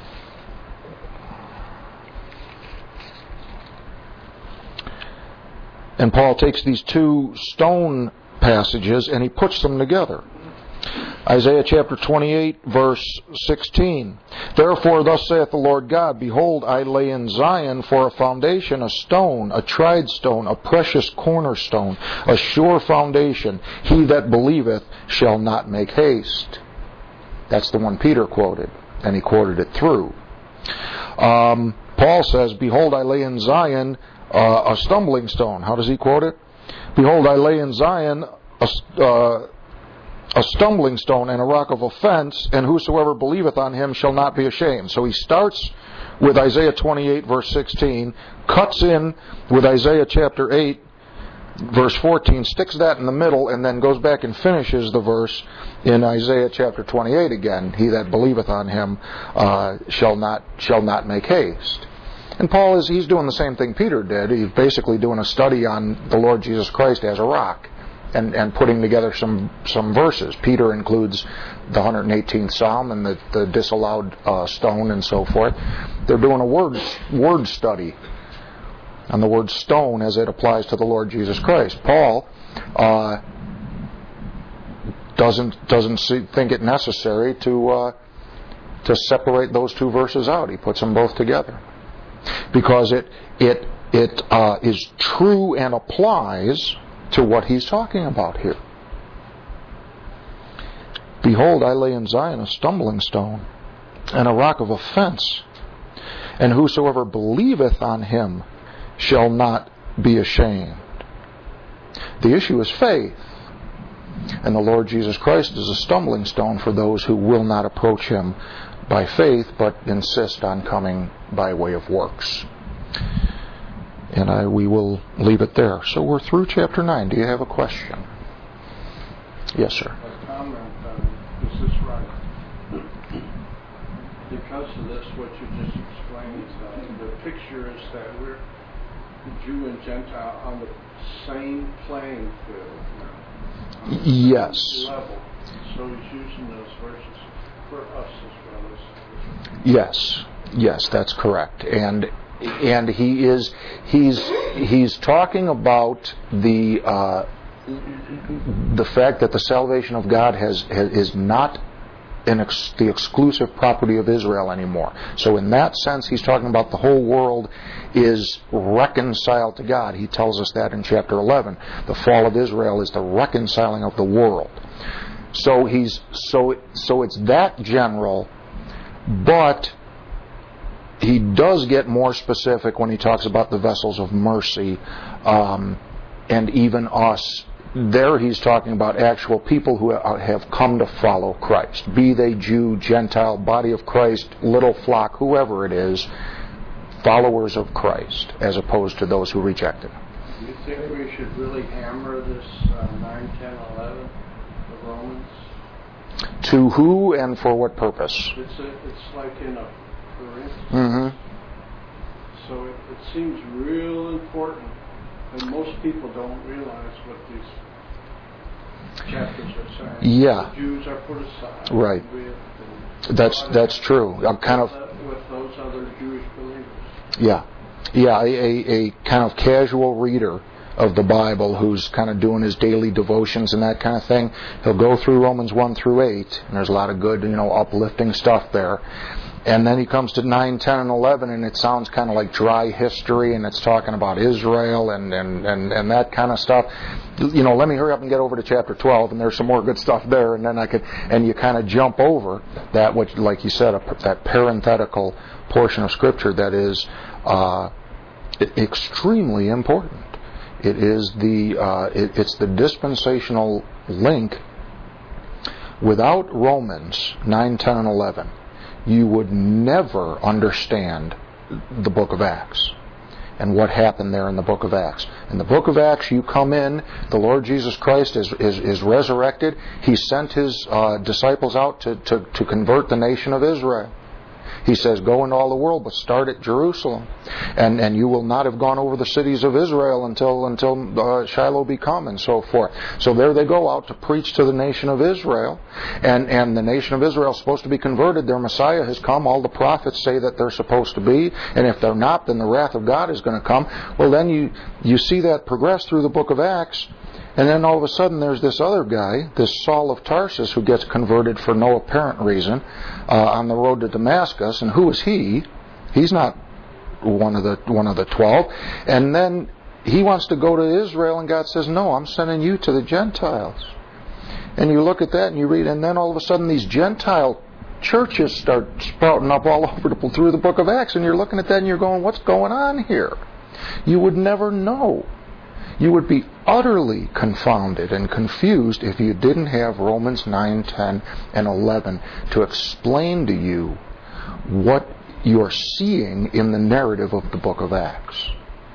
And Paul takes these two stone passages and he puts them together. Isaiah chapter 28, verse 16. Therefore thus saith the Lord God, behold, I lay in Zion for a foundation, a stone, a tried stone, a precious cornerstone, a sure foundation. He that believeth shall not make haste. That's the one Peter quoted, and he quoted it through. Paul says, behold, I lay in Zion a stumbling stone. How does he quote it? Behold, I lay in Zion a stumbling stone and a rock of offense, and whosoever believeth on him shall not be ashamed. So he starts with Isaiah 28, verse 16, cuts in with Isaiah chapter 8, verse 14, sticks that in the middle, and then goes back and finishes the verse in Isaiah chapter 28 again. He that believeth on him shall not make haste. And Paul he's doing the same thing Peter did. He's basically doing a study on the Lord Jesus Christ as a rock and putting together some verses. Peter includes the 118th Psalm and the disallowed stone and so forth. They're doing a word study on the word stone as it applies to the Lord Jesus Christ. Paul doesn't think it necessary to separate those two verses out. He puts them both together because it is true and applies to what he's talking about here. Behold, I lay in Zion a stumbling stone and a rock of offense, and whosoever believeth on him shall not be ashamed. The issue is faith. And the Lord Jesus Christ is a stumbling stone for those who will not approach him by faith, but insist on coming by way of works. And we will leave it there. So we're through chapter 9. Do you have a question? Yes, sir. A comment on, is this right? Because of this, what you just explained, the picture is that we're Jew and Gentile on the same playing field now. Yes. Level. So he's using those verses for us as well as. Yes, that's correct. And he's talking about the fact that the salvation of God is not the exclusive property of Israel anymore. So in that sense, he's talking about the whole world is reconciled to God. He tells us that in chapter 11. The fall of Israel is the reconciling of the world. So it's that general, but he does get more specific when he talks about the vessels of mercy, and even us. There he's talking about actual people who have come to follow Christ. Be they Jew, Gentile, body of Christ, little flock, whoever it is, followers of Christ, as opposed to those who rejected him. Do you think we should really hammer this 9, 10, 11 of Romans? To who and for what purpose? It's like in a parenthesis. Mm-hmm. So it seems real important, and most people don't realize what these chapters are saying. Yeah. The Jews are put aside. Right. That's true. I'm kind of with those other Jewish believers. Yeah. A kind of casual reader of the Bible who's kind of doing his daily devotions and that kind of thing, he'll go through Romans 1 through 8, and there's a lot of good, uplifting stuff there. And then he comes to 9, 10, and 11, and it sounds kind of like dry history, and it's talking about Israel and that kind of stuff. Let me hurry up and get over to chapter 12, and there's some more good stuff there, and then and you kind of jump over that, which, like you said, that parenthetical portion of Scripture that is extremely important. It is it's the dispensational link. Without Romans 9, 10, and 11, you would never understand the book of Acts and what happened there in the book of Acts. In the book of Acts, you come in, the Lord Jesus Christ is resurrected. He sent His disciples out to convert the nation of Israel. He says, go into all the world, but start at Jerusalem. And you will not have gone over the cities of Israel until Shiloh be come, and so forth. So there they go out to preach to the nation of Israel. And the nation of Israel is supposed to be converted. Their Messiah has come. All the prophets say that they're supposed to be. And if they're not, then the wrath of God is going to come. Well, then you see that progress through the book of Acts. And then all of a sudden there's this other guy, this Saul of Tarsus, who gets converted for no apparent reason on the road to Damascus. And who is he? He's not one of the 12. And then he wants to go to Israel, and God says, no, I'm sending you to the Gentiles. And you look at that and you read, and then all of a sudden these Gentile churches start sprouting up all over through the book of Acts, and you're looking at that and you're going, what's going on here? You would never know. You would be utterly confounded and confused if you didn't have Romans 9, 10, and 11 to explain to you what you're seeing in the narrative of the book of Acts.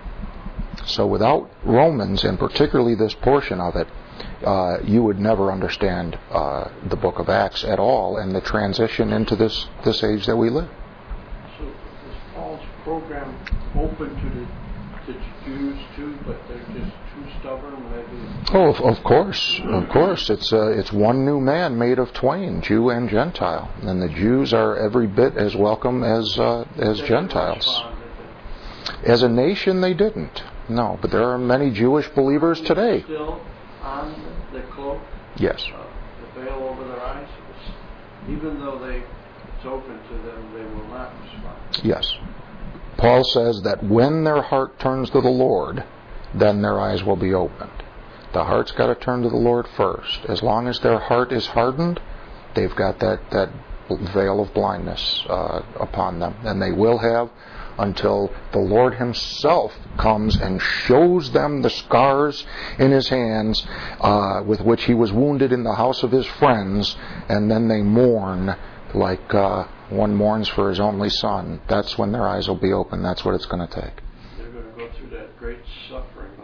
So without Romans, and particularly this portion of it, you would never understand the book of Acts at all, and the transition into this age that we live. So is Paul's program open to the Jews too, but they're just too stubborn, maybe? Oh, of course. It's one new man made of twain, Jew and Gentile, and the Jews are every bit as welcome as Gentiles. As a nation, they didn't. No, but there are many Jewish believers today. Still on the cloak. Yes. The veil over their eyes. Even though it's open to them, they will not respond. Yes. Paul says that when their heart turns to the Lord, then their eyes will be opened. The heart's got to turn to the Lord first. As long as their heart is hardened, they've got that veil of blindness upon them. And they will have until the Lord Himself comes and shows them the scars in His hands with which He was wounded in the house of His friends, and then they mourn like one mourns for his only son. That's when their eyes will be open. That's what it's going to take. They're going to go through that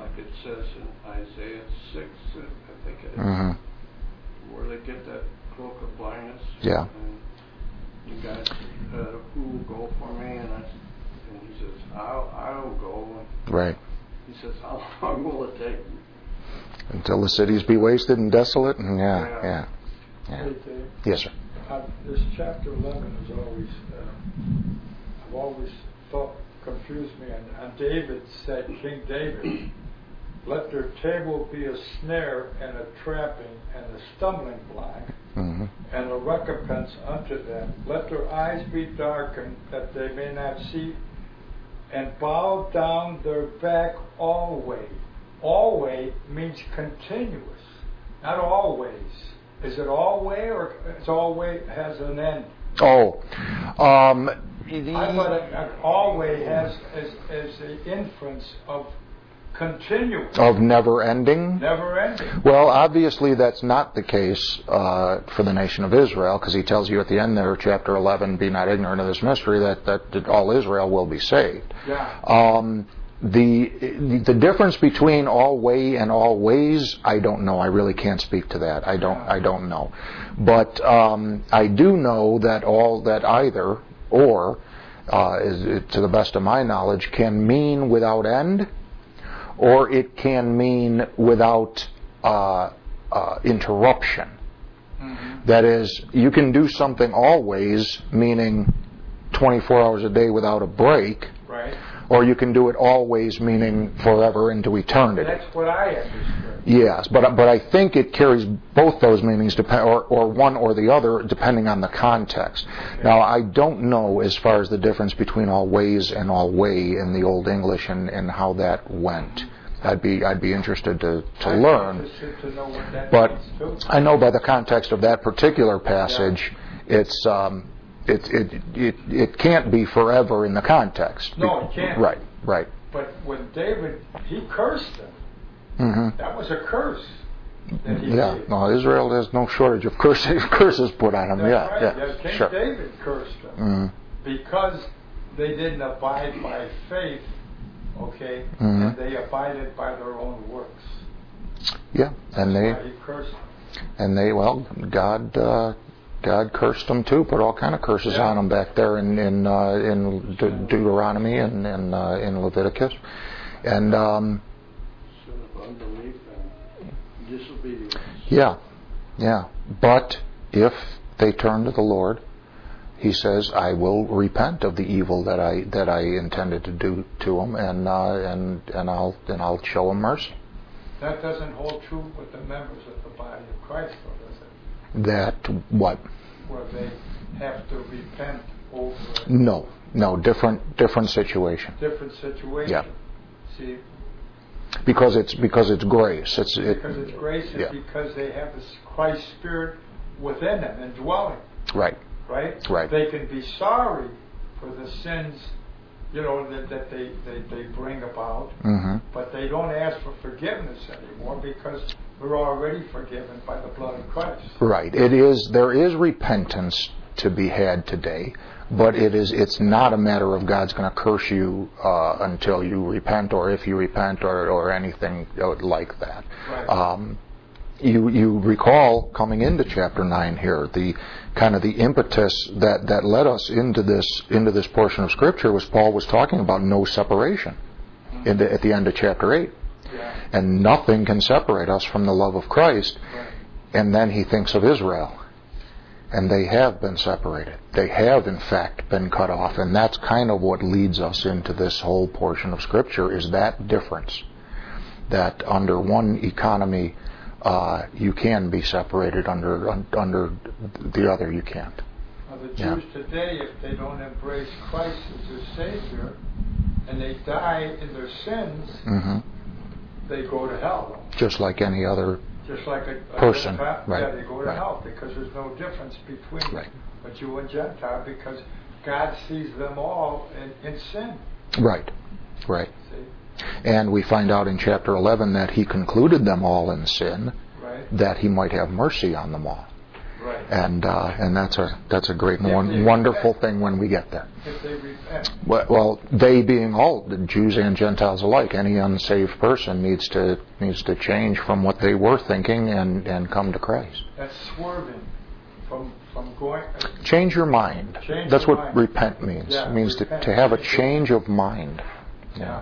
like it says in Isaiah 6, I think it is, Mm-hmm. where they get that cloak of blindness. Yeah. And you guys, who will go for me? And he says, I'll go. And Right. he says, how long will it take? Until the cities be wasted and desolate, and yeah. Hey, Dave, Yes, sir. this chapter 11 is always, I've always thought, confused me. And David said, King David, let their table be a snare and a trapping and a stumbling block, Mm-hmm. and a recompense unto them. Let their eyes be darkened, that they may not see, and bow down their back always. Always means continuous, not always. Is it always, or it's always has an end? Oh, I thought it always has as the inference of continuous, of never ending. never ending. Well, obviously that's not the case for the nation of Israel, because he tells you at the end there, chapter 11, be not ignorant of this mystery, that all Israel will be saved. Yeah. The difference between always and always, I don't know. I really can't speak to that. I don't know. But I do know that either or, to the best of my knowledge, can mean without end, or it can mean without interruption. Mm-hmm. That is, you can do something always, meaning 24 hours a day without a break, Right. or you can do it always, meaning forever into eternity. That's what I understood. Yes, but I think it carries both those meanings, or one or the other, depending on the context. Okay. Now, I don't know as far as the difference between always and alway in the Old English and how that went. I'd be interested to learn. I'm interested to know what that But means too. I know by the context of that particular passage, it's it can't be forever in the context. No, it can't. Right. But when David, he cursed them. Mm-hmm. That was a curse that he Yeah. gave. No, Israel, there's no shortage of curses put on them. That's right. Yeah. King Sure. David cursed them Mm-hmm. because they didn't abide by faith, okay, Mm-hmm. and they abided by their own works. Yeah, and That's why he cursed them. God cursed them too. Put all kind of curses Yeah. on them back there in Deuteronomy and in Leviticus, and Sin of unbelief and disobedience. yeah. But if they turn to the Lord, He says, "I will repent of the evil that I intended to do to them, and I'll show them mercy." That doesn't hold true with the members of the body of Christ, though, does it? That what? Where they have to repent over No, different situation. different situation. Yeah. See, Because it's grace. because it's grace and Yeah. because they have this Christ Spirit within them and dwelling, Right. right? They can be sorry for the sins, that they bring about, Mm-hmm. but they don't ask for forgiveness anymore because they're already forgiven by the blood of Christ. Right. There is repentance to be had today, but it's not a matter of God's going to curse you until you repent, or if you repent, or anything like that. Right. You recall coming into chapter 9 here, the kind of the impetus that led us into this portion of Scripture was Paul was talking about no separation at the end of chapter 8. Yeah. And nothing can separate us from the love of Christ. Right. And then he thinks of Israel. And they have been separated. They have, in fact, been cut off. And that's kind of what leads us into this whole portion of Scripture, is that difference. That under one economy, you can be separated, under the other you can't. Now the Jews today, if they don't embrace Christ as their Savior, and they die in their sins, Mm-hmm. they go to hell. Just like any other. Just like a Person, Gentile, right, yeah, they go to right. hell because there's no difference between Right. a Jew and Gentile because God sees them all in sin. Right. See? And we find out in chapter 11 that he concluded them all in sin, Right? that he might have mercy on them all. Right. And that's a great and wonderful thing when we get there. If they repent. Well, they being all the Jews and Gentiles alike, any unsaved person needs to change from what they were thinking and come to Christ. That's swerving from going. Change your mind. That's what repent means. Yeah, it means repent. to have a change of mind. Yeah.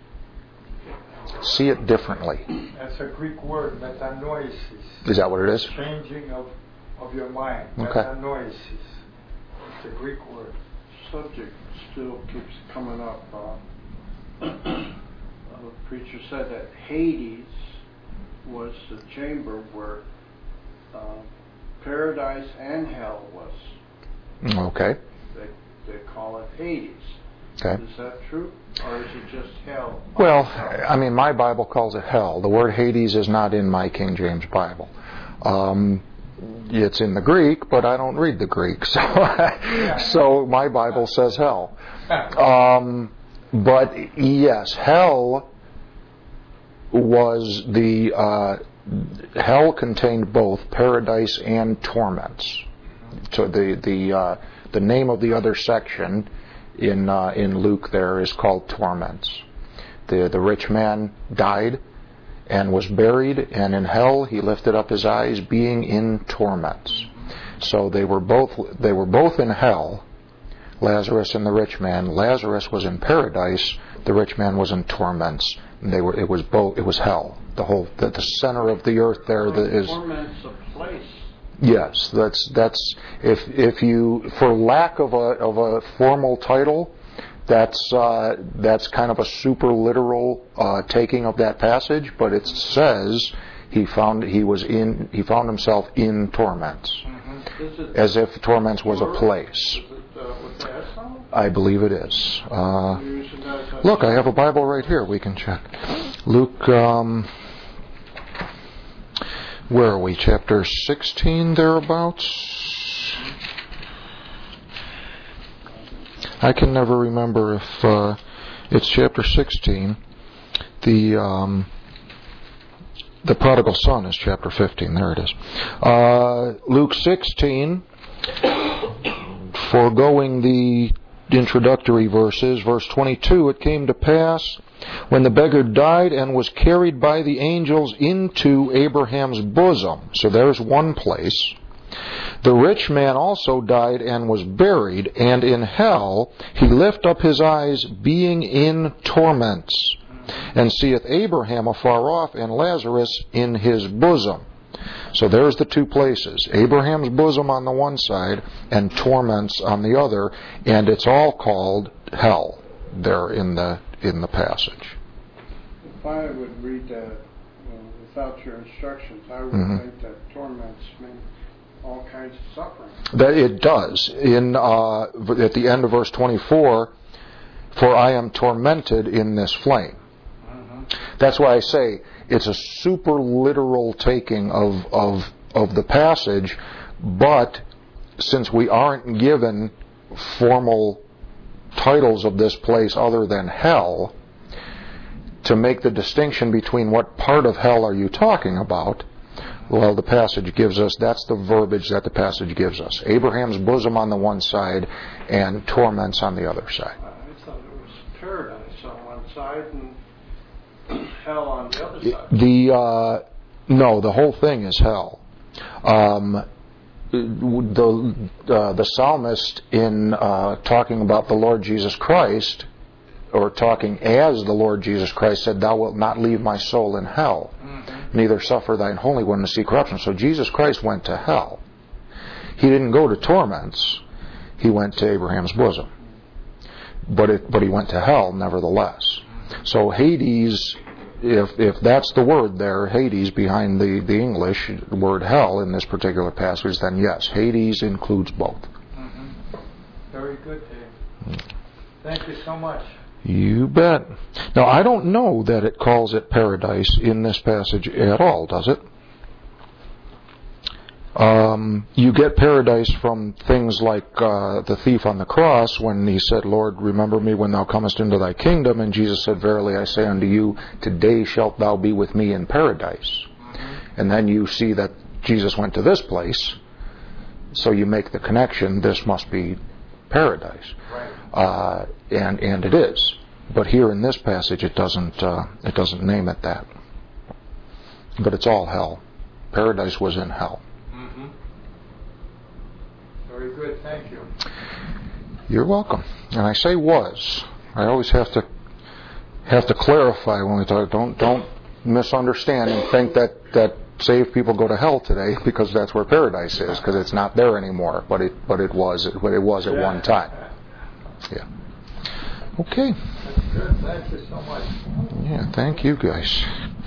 See it differently. That's a Greek word, metanoesis. Is that what it is? Changing of your mind. Okay. Metanoesis. It's a Greek word. Subject still keeps coming up. The preacher said that Hades was the chamber where paradise and hell was. Okay. They call it Hades. Okay. Is that true? Or is it just hell? Well, I mean, my Bible calls it hell. The word Hades is not in my King James Bible. It's in the Greek, but I don't read the Greek, so my Bible says hell. But yes, hell was hell contained both paradise and torments. So the name of the other section in Luke there is called torments. The rich man died and was buried, and in hell he lifted up his eyes, being in torments. So they were both in hell, Lazarus and the rich man. Lazarus was in paradise, the rich man was in torments. It was hell. The center of the earth there is torments a place. Yes, that's if you, for lack of a formal title, that's kind of a super literal taking of that passage, but it says he found himself in torments, as if torments was a place. Is it with the S on it? I believe it is. Look, I have a Bible right here. We can check. Luke. Where are we? Chapter 16, thereabouts? I can never remember if it's chapter 16. The prodigal son is chapter 15. There it is. Luke 16, foregoing the introductory verses, verse 22, it came to pass when the beggar died and was carried by the angels into Abraham's bosom. So there's one place. The rich man also died and was buried, and in hell he lift up his eyes, being in torments, and seeth Abraham afar off and Lazarus in his bosom. So there's the two places, Abraham's bosom on the one side and torments on the other, and it's all called hell there in the passage. If I would read that without your instructions, I would think that torments mean all kinds of suffering. That it does. At the end of verse 24, for I am tormented in this flame. That's why I say it's a super literal taking of the passage, but since we aren't given formal titles of this place other than hell, to make the distinction between what part of hell are you talking about, well, the passage gives us, that's the verbiage that the passage gives us. Abraham's bosom on the one side and torments on the other side. I thought it was paradise on one side and hell on the other side. No, the whole thing is hell. The psalmist, in talking about the Lord Jesus Christ, or talking as the Lord Jesus Christ, said, "Thou wilt not leave my soul in hell, neither suffer thine Holy One to see corruption." So Jesus Christ went to hell. He didn't go to torments. He went to Abraham's bosom. But he went to hell nevertheless. So Hades, if that's the word there, Hades behind the English word hell in this particular passage, then yes, Hades includes both. Very good, Dave. Thank you so much. You bet. Now, I don't know that it calls it paradise in this passage at all, does it? You get paradise from things like the thief on the cross when he said, "Lord, remember me when thou comest into thy kingdom." And Jesus said, "Verily I say unto you, today shalt thou be with me in paradise." And then you see that Jesus went to this place, So you make the connection, this must be paradise. Right. And it is. But here in this passage it doesn't name it that. But it's all hell. Paradise was in hell. Mm-hmm. Very good, thank you. You're welcome. And I say was. I always have to clarify when we talk. Don't misunderstand and think that saved people go to hell today because that's where paradise is, because it's not there anymore. But it was at one time. Yeah. Okay. That's good. Thank you so much. Yeah. Thank you guys.